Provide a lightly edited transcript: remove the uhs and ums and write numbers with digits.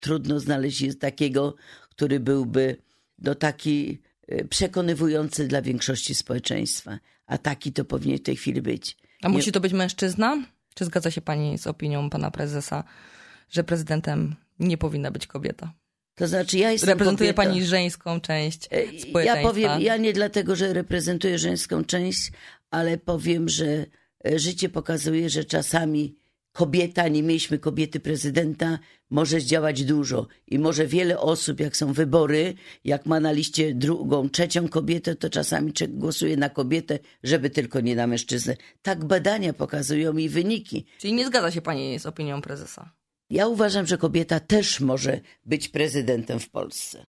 trudno znaleźć takiego, który byłby taki przekonywujący dla większości społeczeństwa. A taki to powinien w tej chwili być. A musi to być mężczyzna? Czy zgadza się pani z opinią pana prezesa, że prezydentem nie powinna być kobieta? To znaczy ja jestem Reprezentuje kobieta. pani żeńską część społeczeństwa. Ja powiem, ja nie dlatego, że reprezentuję żeńską część, ale powiem, że życie pokazuje, że czasami kobieta, nie mieliśmy kobiety prezydenta, może zdziałać dużo. I może wiele osób, jak są wybory, jak ma na liście drugą, trzecią kobietę, to czasami głosuje na kobietę, żeby tylko nie na mężczyznę. Tak badania pokazują i wyniki. Czyli nie zgadza się pani z opinią prezesa? Ja uważam, że kobieta też może być prezydentem w Polsce.